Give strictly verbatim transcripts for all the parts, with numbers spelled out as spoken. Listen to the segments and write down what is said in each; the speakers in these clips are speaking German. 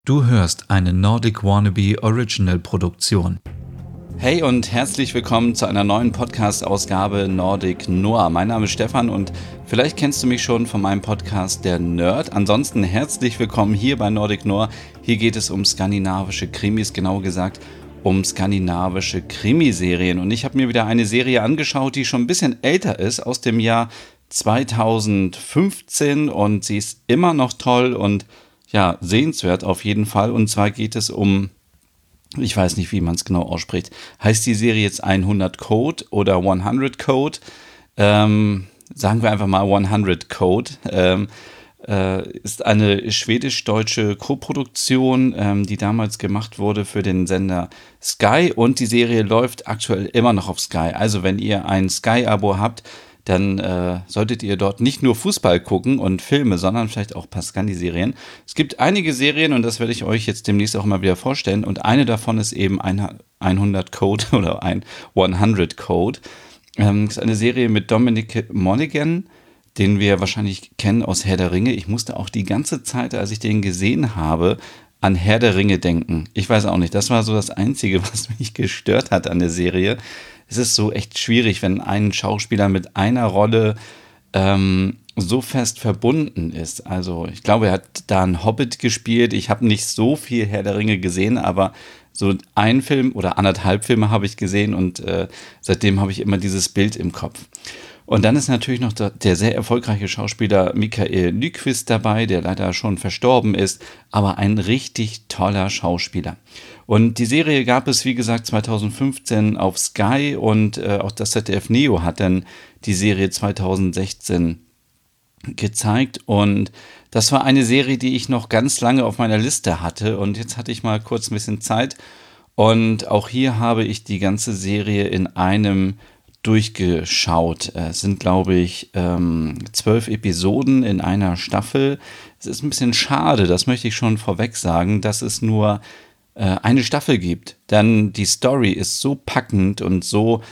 Du hörst eine Nordic Wannabe Original Produktion. Hey und herzlich willkommen zu einer neuen Podcast-Ausgabe Nordic Noir. Mein Name ist Stefan und vielleicht kennst du mich schon von meinem Podcast Der Nerd. Ansonsten herzlich willkommen hier bei Nordic Noir. Hier geht es um skandinavische Krimis, genauer gesagt um skandinavische Krimiserien. Und ich habe mir wieder eine Serie angeschaut, die schon ein bisschen älter ist, aus dem Jahr zweitausendfünfzehn, und sie ist immer noch toll und ja, sehenswert auf jeden Fall. Und zwar geht es um, ich weiß nicht, wie man es genau ausspricht. Heißt die Serie jetzt hundert Code oder hundert Code? Ähm, sagen wir einfach mal hundert Code. Ähm, äh, ist eine schwedisch-deutsche Koproduktion, ähm, die damals gemacht wurde für den Sender Sky. Und die Serie läuft aktuell immer noch auf Sky. Also wenn ihr ein Sky-Abo habt, dann äh, solltet ihr dort nicht nur Fußball gucken und Filme, sondern vielleicht auch ein paar Scandi-Serien. Es gibt einige Serien, und das werde ich euch jetzt demnächst auch mal wieder vorstellen, und eine davon ist eben hundert Code oder ein hundert Code. Ähm, das ist eine Serie mit Dominic Monaghan, den wir wahrscheinlich kennen aus Herr der Ringe. Ich musste auch die ganze Zeit, als ich den gesehen habe, an Herr der Ringe denken. Ich weiß auch nicht, das war so das Einzige, was mich gestört hat an der Serie. Es ist so echt schwierig, wenn ein Schauspieler mit einer Rolle ähm, so fest verbunden ist. Also ich glaube, er hat da einen Hobbit gespielt. Ich habe nicht so viel Herr der Ringe gesehen, aber so einen Film oder anderthalb Filme habe ich gesehen, und äh, seitdem habe ich immer dieses Bild im Kopf. Und dann ist natürlich noch der, der sehr erfolgreiche Schauspieler Mikael Nyqvist dabei, der leider schon verstorben ist, aber ein richtig toller Schauspieler. Und die Serie gab es, wie gesagt, zweitausendfünfzehn auf Sky, und äh, auch das Z D F Neo hat dann die Serie zweitausendsechzehn gezeigt. Und das war eine Serie, die ich noch ganz lange auf meiner Liste hatte. Und jetzt hatte ich mal kurz ein bisschen Zeit. Und auch hier habe ich die ganze Serie in einem durchgeschaut. Es sind, glaube ich, ähm, zwölf Episoden in einer Staffel. Es ist ein bisschen schade, das möchte ich schon vorweg sagen, dass es nur äh, eine Staffel gibt. Denn die Story ist so packend und so,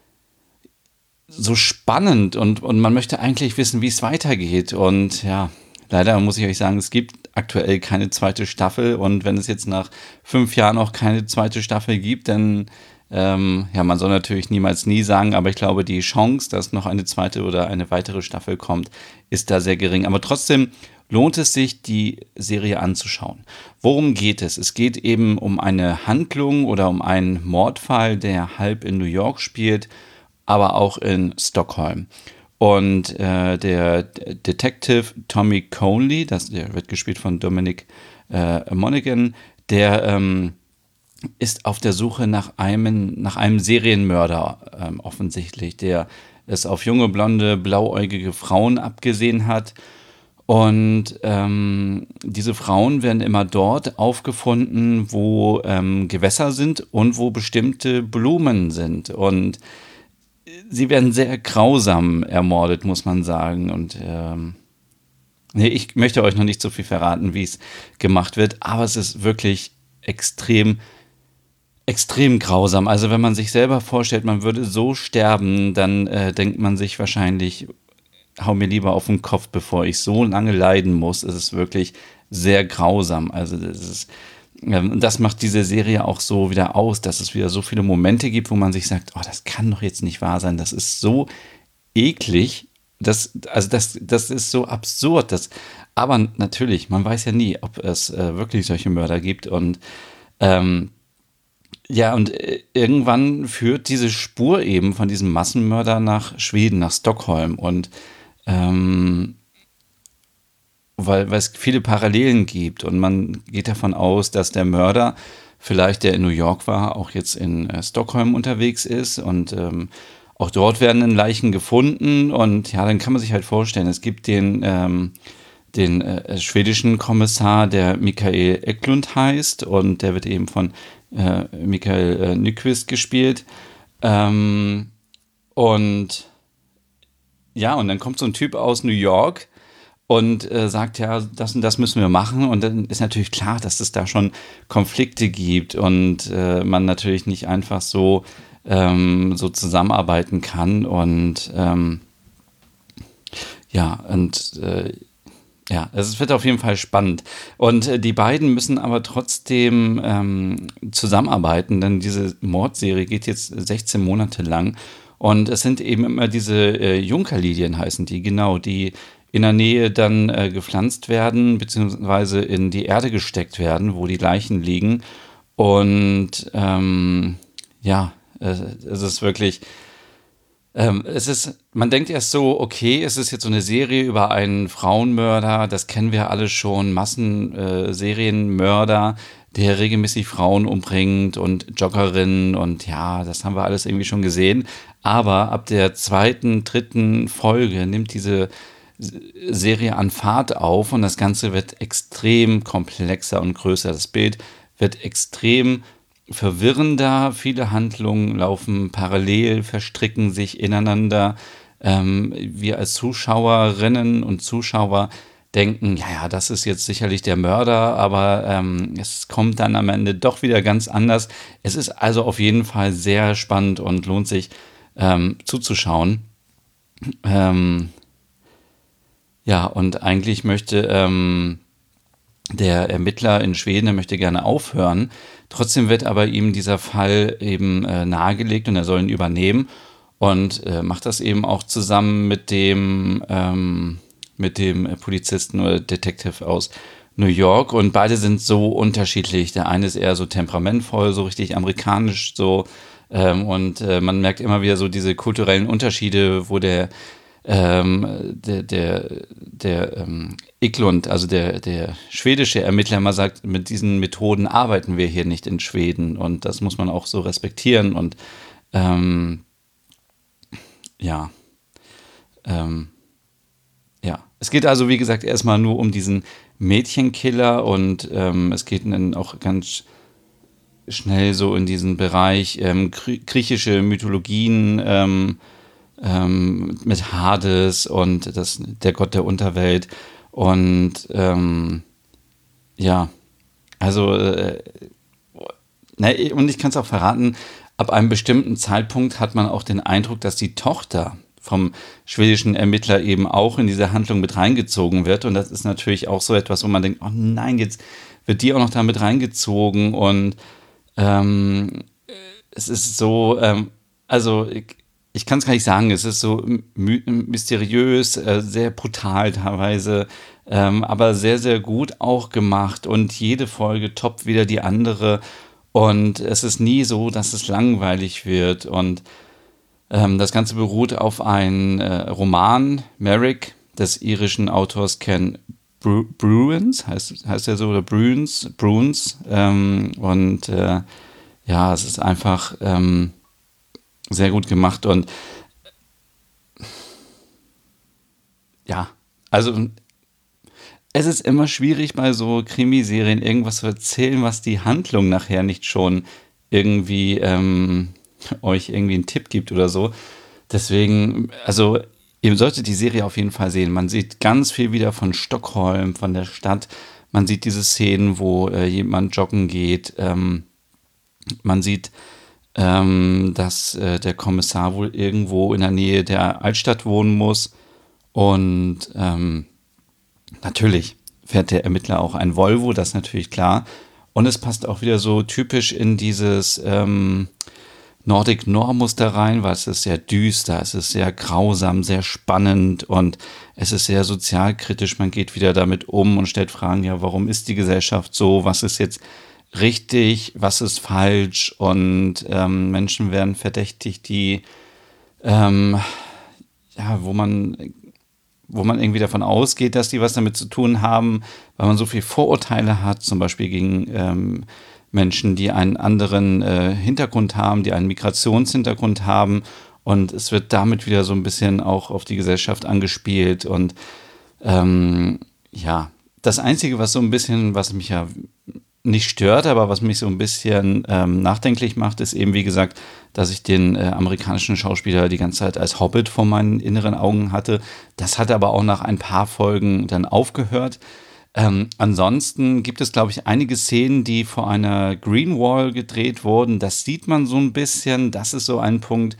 so spannend, und, und man möchte eigentlich wissen, wie es weitergeht. Und ja, leider muss ich euch sagen, es gibt aktuell keine zweite Staffel. Und wenn es jetzt nach fünf Jahren auch keine zweite Staffel gibt, dann Ähm, ja, man soll natürlich niemals nie sagen, aber ich glaube, die Chance, dass noch eine zweite oder eine weitere Staffel kommt, ist da sehr gering. Aber trotzdem lohnt es sich, die Serie anzuschauen. Worum geht es? Es geht eben um eine Handlung oder um einen Mordfall, der halb in New York spielt, aber auch in Stockholm. Und äh, der Detective Tommy Conley, das, der wird gespielt von Dominic äh, Monaghan, der ähm, ist auf der Suche nach einem, nach einem Serienmörder, ähm, offensichtlich, der es auf junge, blonde, blauäugige Frauen abgesehen hat. Und ähm, diese Frauen werden immer dort aufgefunden, wo ähm, Gewässer sind und wo bestimmte Blumen sind. Und sie werden sehr grausam ermordet, muss man sagen. Und ähm, nee, ich möchte euch noch nicht so viel verraten, wie es gemacht wird, aber es ist wirklich extrem Extrem grausam. Also wenn man sich selber vorstellt, man würde so sterben, dann äh, denkt man sich wahrscheinlich, hau mir lieber auf den Kopf, bevor ich so lange leiden muss. Es ist wirklich sehr grausam. Also das ist, ähm, das macht diese Serie auch so wieder aus, dass es wieder so viele Momente gibt, wo man sich sagt, oh, das kann doch jetzt nicht wahr sein. Das ist so eklig. Das, also das, das ist so absurd. Das, aber natürlich, man weiß ja nie, ob es äh, wirklich solche Mörder gibt. Und ähm, Ja, und äh, irgendwann führt diese Spur eben von diesem Massenmörder nach Schweden, nach Stockholm. Und ähm, weil, weil es viele Parallelen gibt, und man geht davon aus, dass der Mörder, vielleicht der in New York war, auch jetzt in äh, Stockholm unterwegs ist. Und ähm, auch dort werden dann Leichen gefunden. Und ja, dann kann man sich halt vorstellen, es gibt den, ähm, den äh, schwedischen Kommissar, der Mikael Eklund heißt, und der wird eben von äh, Mikael äh, Nyqvist gespielt. Ähm, und ja, und dann kommt so ein Typ aus New York und äh, sagt, ja, das und das müssen wir machen. Und dann ist natürlich klar, dass es da schon Konflikte gibt, und äh, man natürlich nicht einfach so, ähm, so zusammenarbeiten kann. Und ähm, ja, und äh, Ja, es wird auf jeden Fall spannend. Und äh, die beiden müssen aber trotzdem ähm, zusammenarbeiten, denn diese Mordserie geht jetzt sechzehn Monate lang. Und es sind eben immer diese äh, Junkerlilien heißen die, genau, die in der Nähe dann äh, gepflanzt werden, beziehungsweise in die Erde gesteckt werden, wo die Leichen liegen. Und ähm, ja, äh, es ist wirklich. Ähm, es ist, man denkt erst so, okay, es ist jetzt so eine Serie über einen Frauenmörder, das kennen wir alle schon, Massen-Serienmörder, äh, Serienmörder, der regelmäßig Frauen umbringt und Joggerinnen und ja, das haben wir alles irgendwie schon gesehen. Aber ab der zweiten, dritten Folge nimmt diese S- Serie an Fahrt auf und das Ganze wird extrem komplexer und größer. Das Bild wird extrem verwirrender. Viele Handlungen laufen parallel, verstricken sich ineinander. Ähm, wir als Zuschauerinnen und Zuschauer denken, ja, ja, das ist jetzt sicherlich der Mörder, aber ähm, es kommt dann am Ende doch wieder ganz anders. Es ist also auf jeden Fall sehr spannend und lohnt sich ähm, zuzuschauen. Ähm, ja, und eigentlich möchte ähm, der Ermittler in Schweden, der möchte gerne aufhören. Trotzdem wird aber ihm dieser Fall eben äh, nahegelegt und er soll ihn übernehmen und äh, macht das eben auch zusammen mit dem, ähm, mit dem äh, Polizisten oder Detective aus New York und beide sind so unterschiedlich. Der eine ist eher so temperamentvoll, so richtig amerikanisch so ähm, und äh, man merkt immer wieder so diese kulturellen Unterschiede, wo der ähm, der, der, der ähm, Eklund, also der, der schwedische Ermittler, mal sagt, mit diesen Methoden arbeiten wir hier nicht in Schweden und das muss man auch so respektieren und ähm, ja, ähm, ja. Es geht also, wie gesagt, erstmal nur um diesen Mädchenkiller und ähm, es geht dann auch ganz schnell so in diesen Bereich ähm, griechische Mythologien, ähm, ähm, mit Hades und das, der Gott der Unterwelt. Und ähm, ja, also, äh, ne, und ich kann es auch verraten, ab einem bestimmten Zeitpunkt hat man auch den Eindruck, dass die Tochter vom schwedischen Ermittler eben auch in diese Handlung mit reingezogen wird. Und das ist natürlich auch so etwas, wo man denkt, oh nein, jetzt wird die auch noch da mit reingezogen. Und ähm, es ist so, ähm, also ich, ich kann es gar nicht sagen, es ist so my mysteriös, äh, sehr brutal teilweise, ähm, aber sehr, sehr gut auch gemacht und jede Folge toppt wieder die andere und es ist nie so, dass es langweilig wird und ähm, das Ganze beruht auf einem äh, Roman, Merrick, des irischen Autors Ken Bru Bruins, heißt, heißt er so, oder Bruins, Bruins ähm, und äh, ja, es ist einfach ähm, sehr gut gemacht und ja, also es ist immer schwierig bei so Krimiserien irgendwas zu erzählen, was die Handlung nachher nicht schon irgendwie ähm, euch irgendwie einen Tipp gibt oder so. Deswegen, also ihr solltet die Serie auf jeden Fall sehen. Man sieht ganz viel wieder von Stockholm, von der Stadt. Man sieht diese Szenen, wo äh, jemand joggen geht. Ähm, man sieht ähm, dass äh, der Kommissar wohl irgendwo in der Nähe der Altstadt wohnen muss. Und ähm, natürlich fährt der Ermittler auch ein Volvo, das ist natürlich klar. Und es passt auch wieder so typisch in dieses ähm, Nordic Noir-Muster rein, weil es ist sehr düster, es ist sehr grausam, sehr spannend und es ist sehr sozialkritisch. Man geht wieder damit um und stellt Fragen, ja, warum ist die Gesellschaft so? Was ist jetzt richtig, was ist falsch? Und ähm, Menschen werden verdächtigt, die, ähm, ja, wo man, wo man irgendwie davon ausgeht, dass die was damit zu tun haben, weil man so viel Vorurteile hat, zum Beispiel gegen ähm, Menschen, die einen anderen äh, Hintergrund haben, die einen Migrationshintergrund haben. Und es wird damit wieder so ein bisschen auch auf die Gesellschaft angespielt. Und ähm, ja, das Einzige, was so ein bisschen, was mich ja nicht stört, aber was mich so ein bisschen ähm, nachdenklich macht, ist eben, wie gesagt, dass ich den äh, amerikanischen Schauspieler die ganze Zeit als Hobbit vor meinen inneren Augen hatte. Das hat aber auch nach ein paar Folgen dann aufgehört. Ähm, ansonsten gibt es, glaube ich, einige Szenen, die vor einer Green Wall gedreht wurden. Das sieht man so ein bisschen. Das ist so ein Punkt.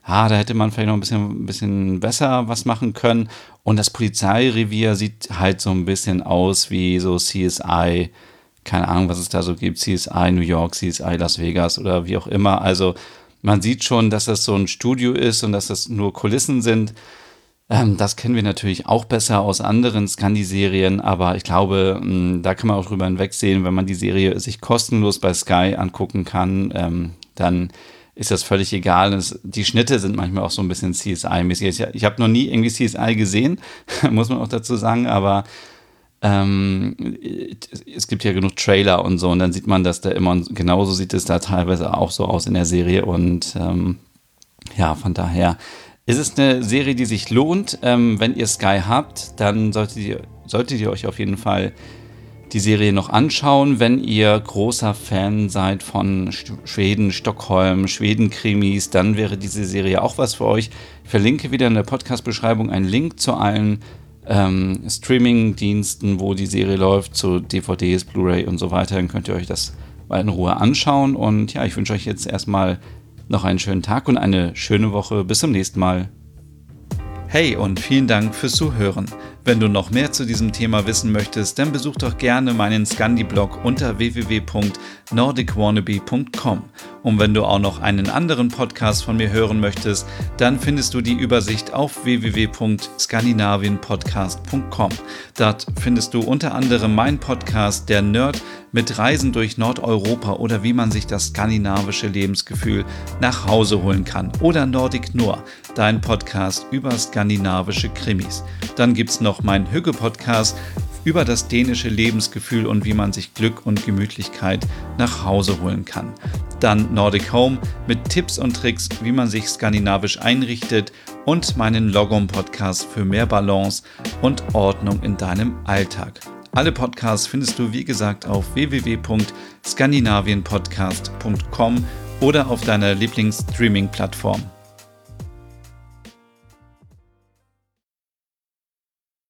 ah, da hätte man vielleicht noch ein bisschen, ein bisschen besser was machen können. Und das Polizeirevier sieht halt so ein bisschen aus wie so C S I, keine Ahnung, was es da so gibt, C S I New York, C S I Las Vegas oder wie auch immer. Also man sieht schon, dass das so ein Studio ist und dass das nur Kulissen sind. Ähm, das kennen wir natürlich auch besser aus anderen Scandi-Serien, aber ich glaube, mh, da kann man auch drüber hinwegsehen, wenn man die Serie sich kostenlos bei Sky angucken kann, ähm, dann ist das völlig egal. Es, die Schnitte sind manchmal auch so ein bisschen C S I-mäßig. Ich, ich habe noch nie irgendwie C S I gesehen, muss man auch dazu sagen, aber ähm, es gibt ja genug Trailer und so und dann sieht man, dass da immer, genauso sieht es da teilweise auch so aus in der Serie und ähm, ja, von daher ist es eine Serie, die sich lohnt. Ähm, wenn ihr Sky habt, dann solltet ihr, solltet ihr euch auf jeden Fall die Serie noch anschauen. Wenn ihr großer Fan seid von Schweden, Stockholm, Schweden-Krimis, dann wäre diese Serie auch was für euch. Ich verlinke wieder in der Podcast-Beschreibung einen Link zu allen ähm, Streaming-Diensten, wo die Serie läuft, zu D V Ds, Blu-ray und so weiter. Dann könnt ihr euch das mal in Ruhe anschauen. Und ja, ich wünsche euch jetzt erstmal noch einen schönen Tag und eine schöne Woche. Bis zum nächsten Mal. Hey und vielen Dank fürs Zuhören. Wenn du noch mehr zu diesem Thema wissen möchtest, dann besuch doch gerne meinen Scandi-Blog unter w w w punkt nordic wannabe punkt com. Und wenn du auch noch einen anderen Podcast von mir hören möchtest, dann findest du die Übersicht auf w w w punkt skandinavien podcast punkt com. Dort findest du unter anderem meinen Podcast Der Nerd mit Reisen durch Nordeuropa oder wie man sich das skandinavische Lebensgefühl nach Hause holen kann. Oder Nordic Noir, dein Podcast über skandinavische Krimis. Dann gibt es noch meinen Hügge-Podcast über das dänische Lebensgefühl und wie man sich Glück und Gemütlichkeit nach Hause holen kann. Dann Nordic Home mit Tipps und Tricks, wie man sich skandinavisch einrichtet und meinen Logom-Podcast für mehr Balance und Ordnung in deinem Alltag. Alle Podcasts findest du, wie gesagt, auf w w w punkt skandinavien podcast punkt com oder auf deiner Lieblings-Streaming-Plattform.